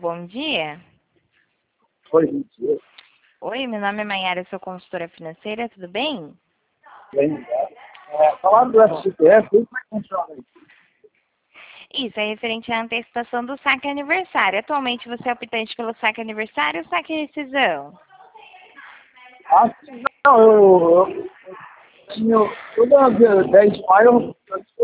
bom dia. Oi, mentira. Oi, meu nome é Maiara, sou consultora financeira, tudo bem? Bem, falando do FGTS, como é que funciona isso? Isso, é referente à antecipação do saque aniversário. Atualmente você é optante pelo saque aniversário ou saque rescisão? Não, eu tinha toda 10 de maio,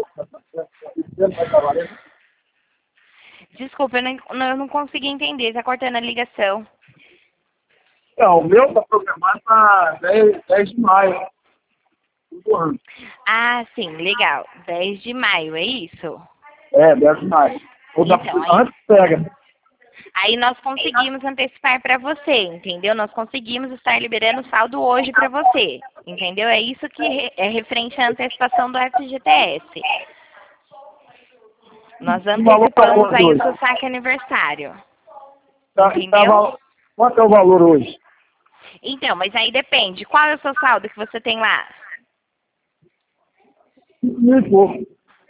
Desculpa, eu não consegui entender, está cortando a ligação. Não, o meu está programado para 10 de maio do ano. Ah, sim, legal. 10 de maio, é isso? 10 de maio. Então, Antes pega. aí nós conseguimos antecipar para você, entendeu? Nós conseguimos estar liberando saldo hoje para você, entendeu? É isso que é referente à antecipação do FGTS. Nós Que valor antecipamos aí o hoje? seu saque aniversário, Tá, entendeu? quanto é o valor hoje? Então, mas aí depende. Qual é o seu saldo que você tem lá? 5 mil e pouco.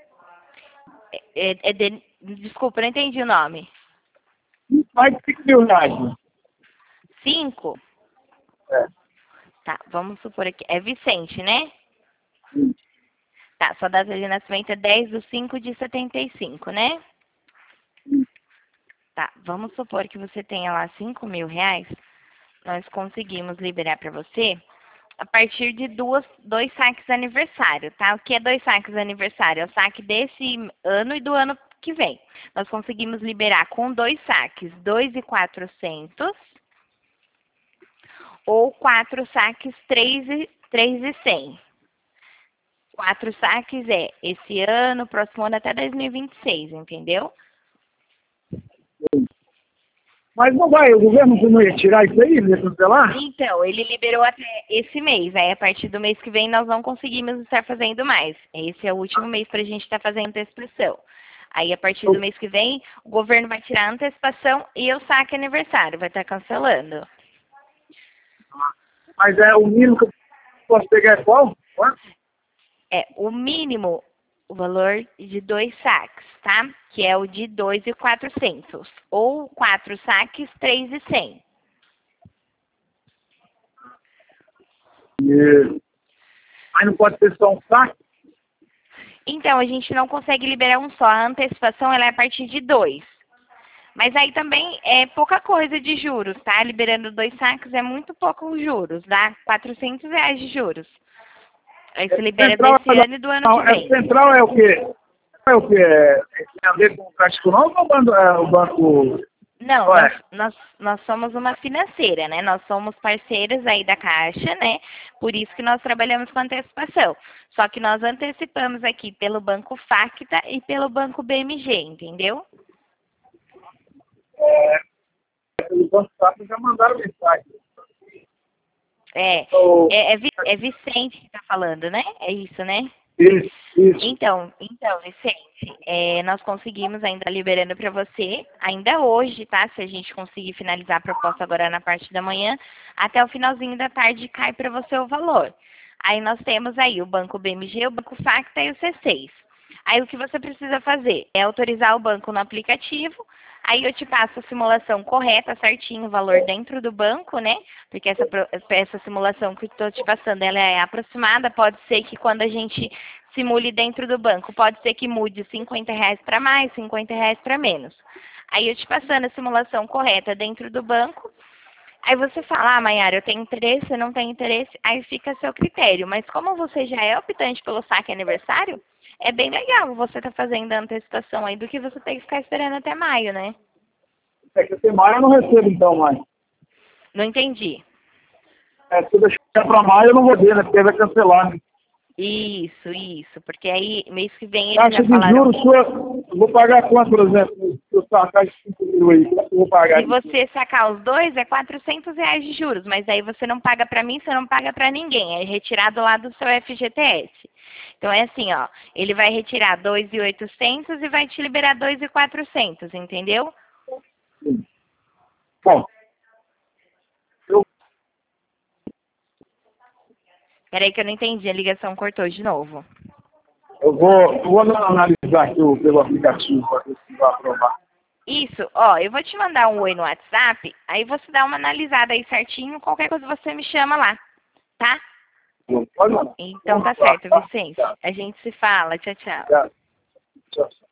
Desculpa, eu não entendi o nome. Mais de 5 mil reais. Né? 5? É. Tá, vamos supor aqui. É Vicente, né? Sim. Tá, sua data de nascimento é 10/5/75, né? Tá, vamos supor que você tenha lá 5 mil reais. Nós conseguimos liberar para você a partir de dois saques aniversário, tá? O que é dois saques aniversário? É o saque desse ano e do ano que vem. Nós conseguimos liberar com dois saques, 2.400 ou 4 saques, 3.100. 4 saques é esse ano, próximo ano até 2026, entendeu? Mas não vai, o governo não ia tirar isso aí, ia cancelar? Então, ele liberou até esse mês. Aí, a partir do mês que vem, nós não conseguimos estar fazendo mais. Esse é o último mês para a gente estar fazendo antecipação. Aí, a partir do mês que vem, o governo vai tirar a antecipação e o saque aniversário vai estar cancelando. Mas é o mínimo que eu posso pegar é qual? Quanto? É, o mínimo, o valor de 2 saques, tá? Que é o de 2.400. Ou 4 saques, 3.100. Mas não pode ser só um saque? Então, a gente não consegue liberar um só. A antecipação ela é a partir de 2. Mas aí também é pouca coisa de juros, tá? Liberando 2 saques é muito pouco juros, dá R$ 400 de juros. Aí você libera desse ano e do ano que vem. Central é o quê? É o quê? Tem a ver com o Caixa Econômica ou o banco? Não, Qual é? nós somos uma financeira, né? Nós somos parceiras aí da Caixa, né? Por isso que nós trabalhamos com antecipação. Só que nós antecipamos aqui pelo Banco Facta e pelo Banco BMG, entendeu? Pelo Banco Safra já mandaram mensagem. É Vicente que está falando, né? É isso, né? Isso. Então, Vicente, nós conseguimos ainda liberando para você, ainda hoje, tá? Se a gente conseguir finalizar a proposta agora na parte da manhã, até o finalzinho da tarde cai para você o valor. Aí nós temos aí o Banco BMG, o Banco Facta e o C6. Aí o que você precisa fazer é autorizar o banco no aplicativo. Aí eu te passo a simulação correta, certinho, o valor dentro do banco, né? Porque essa simulação que eu estou te passando, ela é aproximada. Pode ser que quando a gente simule dentro do banco, pode ser que mude R$ 50 para mais, R$ 50 para menos. Aí eu te passando a simulação correta dentro do banco. Aí você fala, Maiara, eu tenho interesse, eu não tenho interesse, aí fica a seu critério. Mas como você já é optante pelo saque aniversário, é bem legal você estar fazendo a antecipação aí do que você tem que ficar esperando até maio, né? É que até maio eu não recebo então mais. Não entendi. Se eu deixar para maio eu não vou ver, né? Porque vai cancelar, né? Isso. Porque aí, mês que vem, eles Taxa já de falaram... juros sua, eu vou pagar quanto, por exemplo? Se eu sacar de 5 mil aí, quanto eu vou pagar? Se você sacar os dois, é R$ 400 de juros. Mas aí você não paga para mim, você não paga para ninguém. É retirado lá do seu FGTS. Então, é assim, ó. Ele vai retirar 2.800 e vai te liberar 2.400, entendeu? Bom, Peraí que eu não entendi. A ligação cortou de novo. eu vou analisar aqui pelo aplicativo para ver se vai aprovar. Isso, ó, eu vou te mandar um oi no WhatsApp, aí você dá uma analisada aí certinho, qualquer coisa você me chama lá, tá? Não pode não. Então tá certo, Vicente. A gente se fala. Tchau, tchau. Tchau.